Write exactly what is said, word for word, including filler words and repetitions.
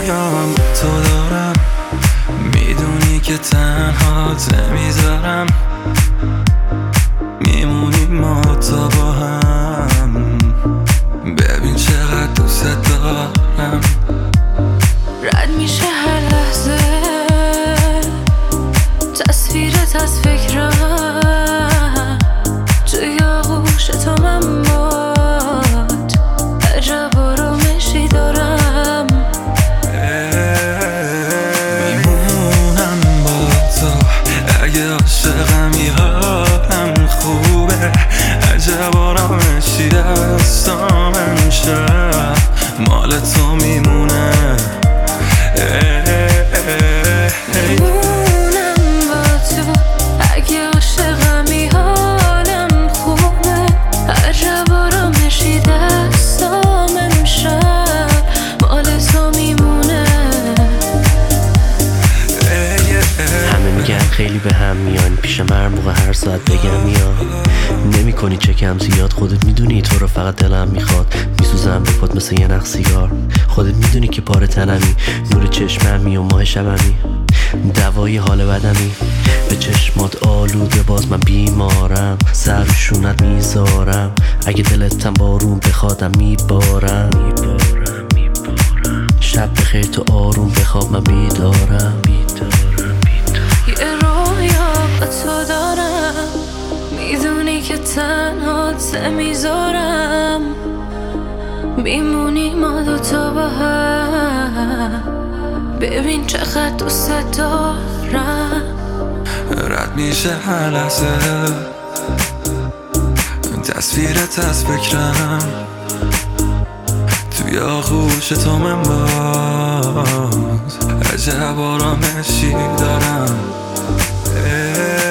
رویام تو دارم، میدونی که تنها نمیذارم، میمونیم ما تا با هم، ببین چقدر دوست دارم. رد میشه هر لحظه تصویرت از فکرم، توی آغوش تو من باد عجب آرامشی دارم. میمونم با تو اگه عاشقمی حالم خوبه، عجب آرامشی دستام امشب مال تو میمونه. میمونم با تو اگه عاشقمی حالم خوبه، عجب آرامشی دستام امشب مال تو میمونه. همه میگن خیلی به هم میان، پیشم هر موقع هر ساعت بگم یا نمی کنی چکم زیاد. خودت میدونی تو رو فقط دلم میخواد، میسوزم به پات مثل یه نخ سیگار. خودت میدونی که پاره تنمی، نور چشممی و ماه شبمی، دوایی حال بدمی. به چشمات آلوده باز من بیمارم، سر و شونت میذارم، اگه دلتم بارون بخوادم میبارم. شب بخیر تو آروم بخواب من بیدارم. یه رویا با تو دارم، میدونی که تنها نمیذارم، میمونی ما دوتا با هم، ببین چقدر دوست دارم. رد میشه هر لحظه تصویرت از فکرم، توی آغوش تو من باز عجب آرامشی دارم.